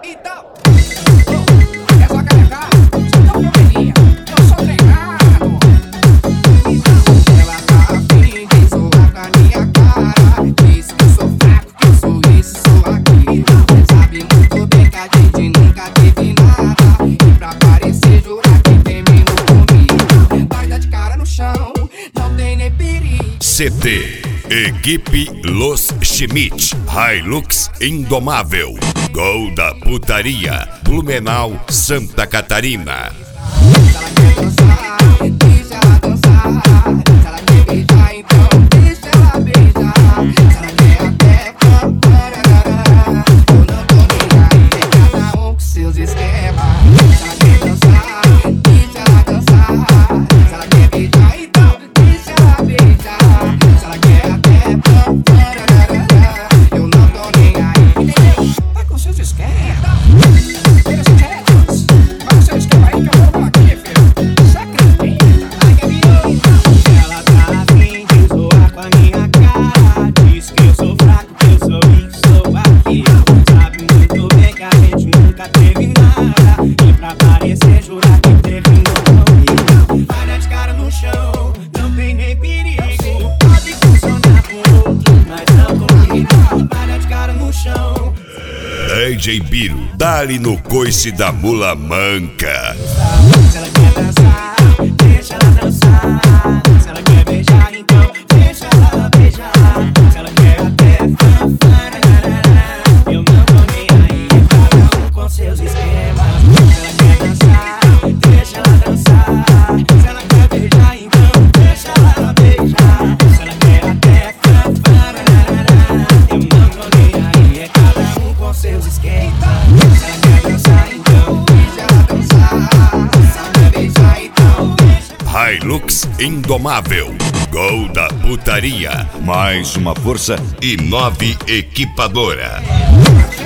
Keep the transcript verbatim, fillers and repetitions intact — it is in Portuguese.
Então, é só carecar, então probleminha, eu sou treinado. Ela tá afim de zoar com a minha cara, diz que eu sou fraco, que eu sou isso, sou aquilo. Sabe muito bem que a gente nunca teve nada, e pra parecer jurar que terminou comigo. Vai dar de cara no chão, não tem nem perigo. C T Equipe Los Schmidt, Hilux Indomável, Gol da Putaria, Blumenau, Santa Catarina. Se ela quer dançar, deixa ela dançar. Se ela quer beijar, então deixa ela beijar. Se ela quer até parararara, eu não tô nem aí, é cada um com seus esquemas. Se ela quer dançar, deixa ela dançar. Se ela quer beijar, então deixa ela beijar. Se ela quer até parararara, eu não tô nem aí, entendeu? Vai com seus esquemas. Eles quietos, vai com seu esquema aí que eu vou aqui, filho. Você acredita? Ai, que bonito. Ela tá afim de zoar com a minha cara, diz que eu sou fraco, que eu sou isso, sou aquilo. Sabe muito bem que a gente nunca teve nada, e pra parecer jurar que terminou comigo. Vai dar de cara no chão, não tem nem perigo. Pode funcionar com outro, mas não comigo. Vai dar de cara no chão. D J Biro, dá-lhe no coice da mula manca. Se ela quer dançar, deixa ela dançar. Se ela quer beijar, então deixa ela beijar. Se ela quer até fanfararara, eu não tô nem aí, cada um com seus esquemas. Se ela quer dançar, deixa ela dançar. Se ela quer beijar, então deixa ela beijar. Se ela quer até fanfararara, eu não tô nem aí, é cada um com seus esquemas. Se ela quer dançar, então deixa ela dançar. Se ela quer beijar, então deixa. Hilux Indomável, Gol da Putaria, mais uma força e nove equipadora.